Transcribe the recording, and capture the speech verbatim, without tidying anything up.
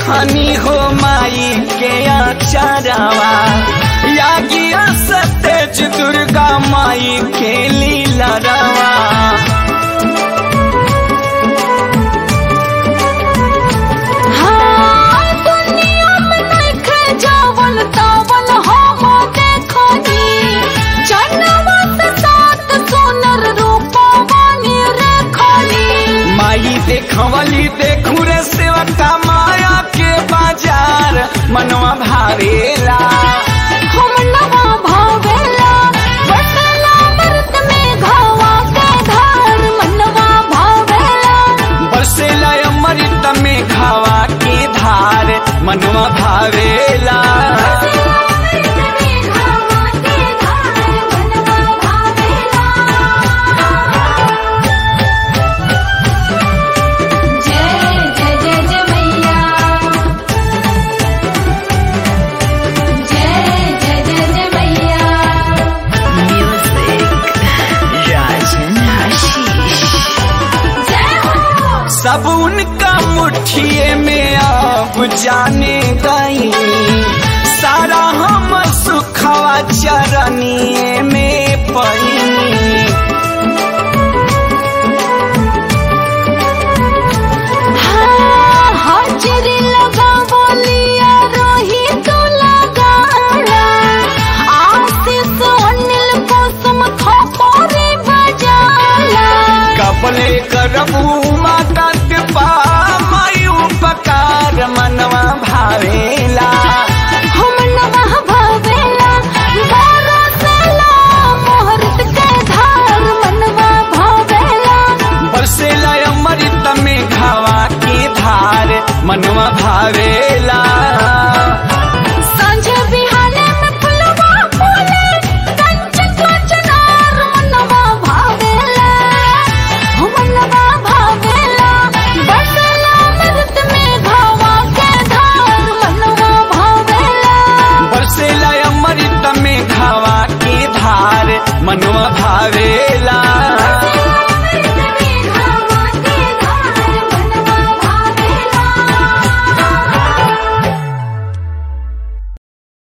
देखनी हो माई के आचारवा यागिया सतेज दुर्गा माई के लीला रवा। हाँ, दुनिया में देखे जावल तावल हम देखनी, चनवा से सात सुनर रूपवानी रेखनी। माई देखवली देखू रे सेवका माया के बाजार मनवा भावेला हम नवा भावेला बसला मर्द में घावा के धार मनवा भावेला। बरसेला अमृत में घावा के धार मनवा भावेला। सब उनका मुट्ठिए में अब जाने गई, सारा हम सुखवा चरनिए में पईनी। हाँ, हाजिरी लगा बोलिया रोही तो लगाना, आशीष अनिल कुसुम थोपरी बजाला। कपले करबू माता